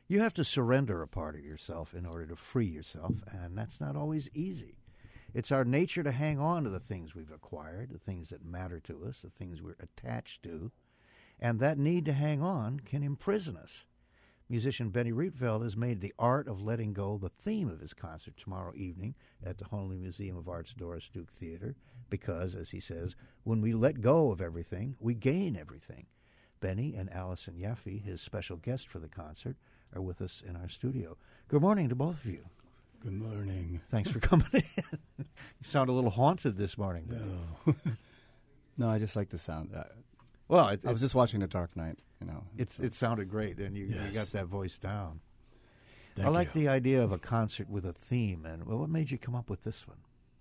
You have to surrender a part of yourself in order to free yourself, and that's not always easy. It's our nature to hang on to the things we've acquired, the things that matter to us, the things we're attached to, and that need to hang on can imprison us. Musician Benny Rietveld has made the art of letting go the theme of his concert tomorrow evening at the Honolulu Museum of Art's Doris Duke Theater because, as he says, when we let go of everything, we gain everything. Benny and Allison Yaffe, his special guest for the concert, are with us in our studio. Good morning to both of you. Good morning. Thanks for coming in. You sound a little haunted this morning. No, no, I just like the sound. Well, I was just watching The Dark Knight. It sounded great, and you got that voice down. Thank I like you. the idea of a concert with a theme. And what made you come up with this one?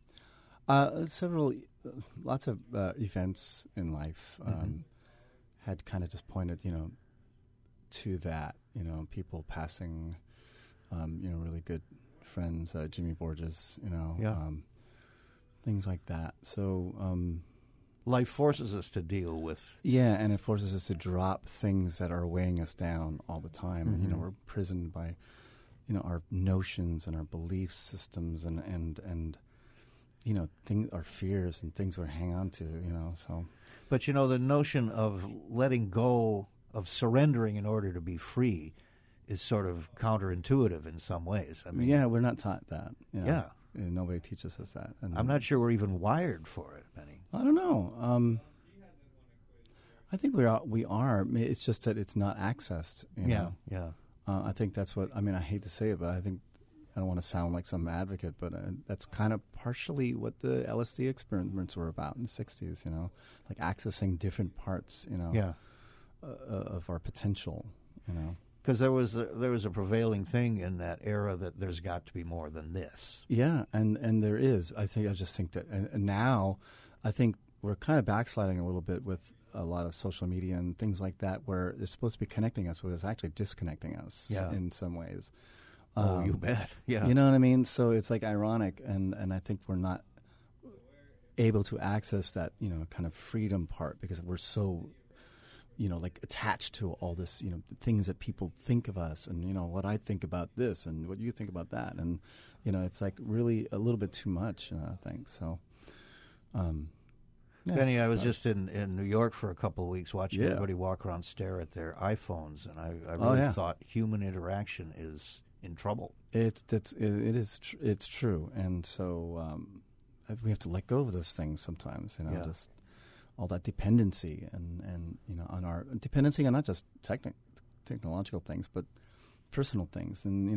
Lots of events in life had kind of just pointed, to that. People passing, really good friends, Jimmy Borges, things like that. So. Life forces us to deal with. Yeah, and it forces us to drop things that are weighing us down all the time. Mm-hmm. We're imprisoned by, our notions and our belief systems and our fears and things we hang on to, so. But, the notion of letting go, of surrendering in order to be free is sort of counterintuitive in some ways. I mean, yeah, we're not taught that. Yeah. And nobody teaches us that. And I'm not sure we're even wired for it, Benny. I don't know. I think we are. It's just that it's not accessed. Yeah. I think that's what. I hate to say it, but I think I don't want to sound like some advocate, but that's kind of partially what the LSD experiments were about in the '60s. Like accessing different parts. Of our potential. Because there was a prevailing thing in that era that there's got to be more than this. Yeah, and there is. I just think that, and now, I think we're kind of backsliding a little bit with a lot of social media and things like that, where they're supposed to be connecting us, but it's actually disconnecting us in some ways. Oh, you bet. Yeah. You know what I mean? So it's like ironic, and I think we're not able to access that, kind of freedom part because we're so attached to all this, the things that people think of us and, what I think about this and what you think about that. And, it's like really a little bit too much, I think. So, Benny, I was just in New York for a couple of weeks watching everybody walk around, stare at their iPhones. And I really thought human interaction is in trouble. It's true. And so we have to let go of those things sometimes, just all that dependency and on our dependency on not just technological things but personal things, and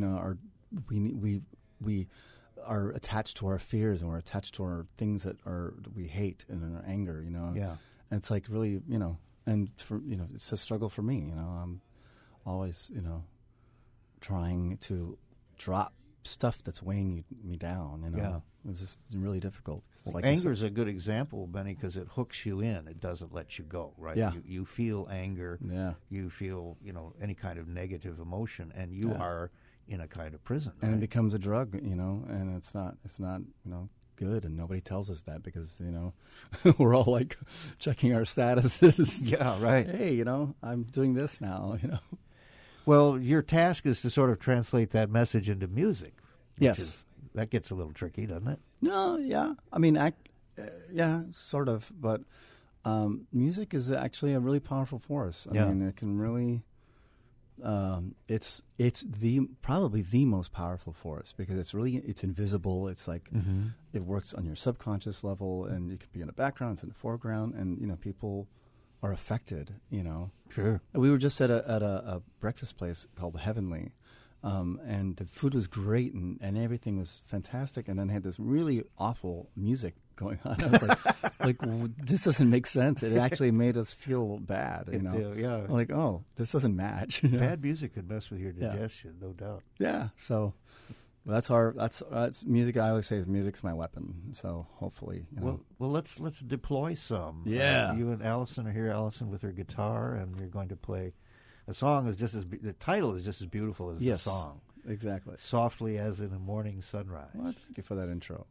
we are attached to our fears and we're attached to our things that we hate and our anger, and it's like really and for it's a struggle for me. I'm always trying to drop stuff that's weighing me down. It's just really difficult. Well, anger is a good example, Benny, because it hooks you in. It doesn't let you go, right? Yeah. You feel anger. Yeah. You feel, any kind of negative emotion, and you are in a kind of prison. And right? it becomes a drug, and it's not good, and nobody tells us that because, we're all like checking our statuses. Yeah, right. Hey, I'm doing this now, Well, your task is to sort of translate that message into music. Yes. That gets a little tricky, doesn't it? No, yeah. Sort of. But music is actually a really powerful force. I mean, it can really. It's probably the most powerful force because it's invisible. It's like it works on your subconscious level, and it can be in the background, it's in the foreground, and people are affected. Sure. We were just at a breakfast place called Heavenly. And the food was great and everything was fantastic. And then had this really awful music going on. I was like, this doesn't make sense. It actually made us feel bad. Yeah. Like, oh, this doesn't match. Bad music could mess with your digestion, no doubt. Yeah. So that's music. I always say music's my weapon. So hopefully, Well, let's deploy some. Yeah. You and Allison are here. Allison with her guitar, and you're going to play. The song is the title is just as beautiful as the song. Exactly. Softly as in a morning sunrise. Well, thank you for that intro.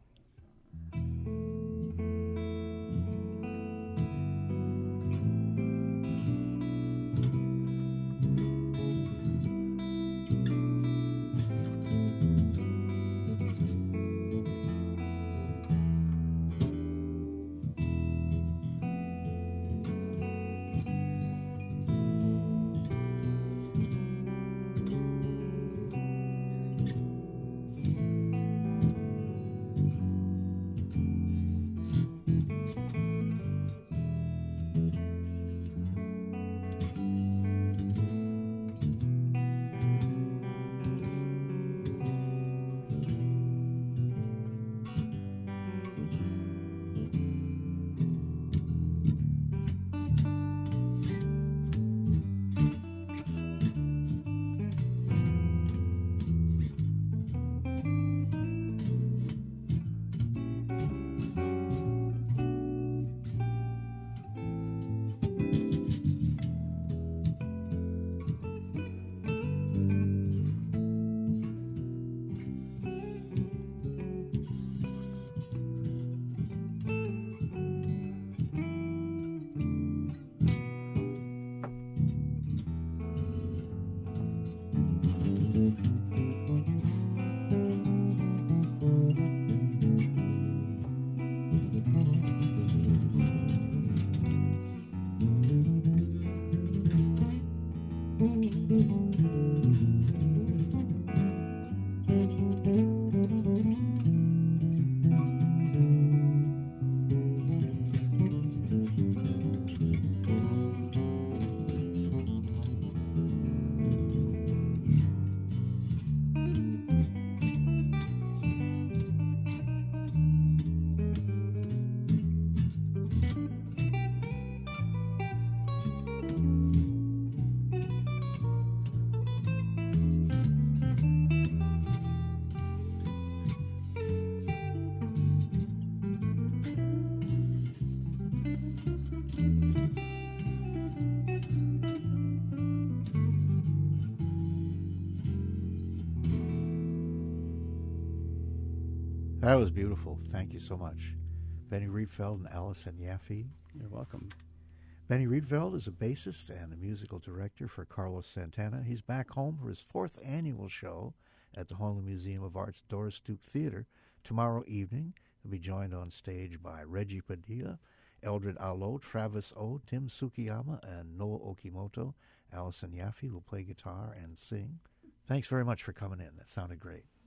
That was beautiful. Thank you so much. Benny Riedfeld and Allison Yaffe. You're welcome. Benny Riedfeld is a bassist and the musical director for Carlos Santana. He's back home for his 4th annual show at the Honolulu Museum of Art's Doris Duke Theater tomorrow evening. He'll be joined on stage by Reggie Padilla, Eldred Alo, Travis O, Tim Sukiyama, and Noah Okimoto. Allison Yaffe will play guitar and sing. Thanks very much for coming in. That sounded great.